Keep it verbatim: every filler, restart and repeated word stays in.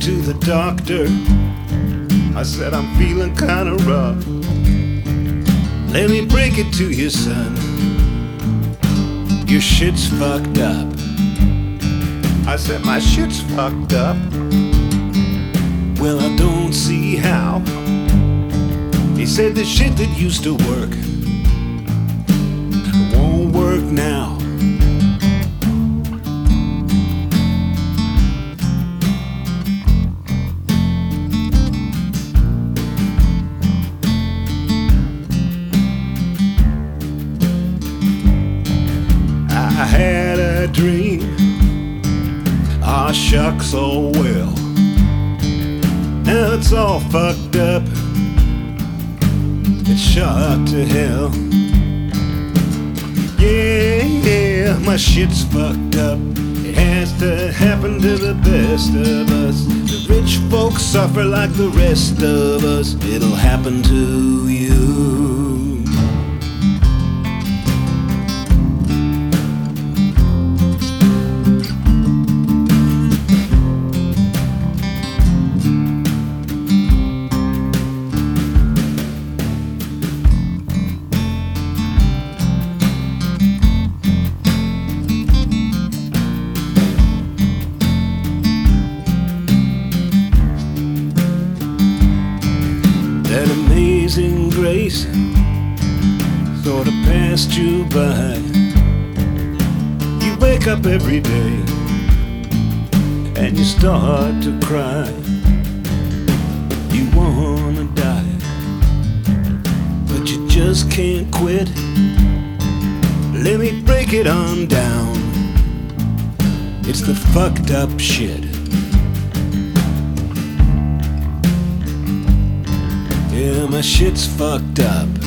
to the doctor. I said, I'm feeling kinda rough. Let me break it to you, son. Your shit's fucked up. I said, my shit's fucked up. Well, I don't see how. He said, the shit that used to work won't work now. I had a dream, ah shucks, oh well. Now it's all fucked up, it's shot to hell. Yeah, yeah, my shit's fucked up. It has to happen to the best of us. The rich folks suffer like the rest of us. It'll happen to you. That amazing grace sort of passed you by. You wake up every day and you start to cry. You wanna die, but you just can't quit. Let me break it on down. It's the fucked up shit. Yeah, my shit's fucked up.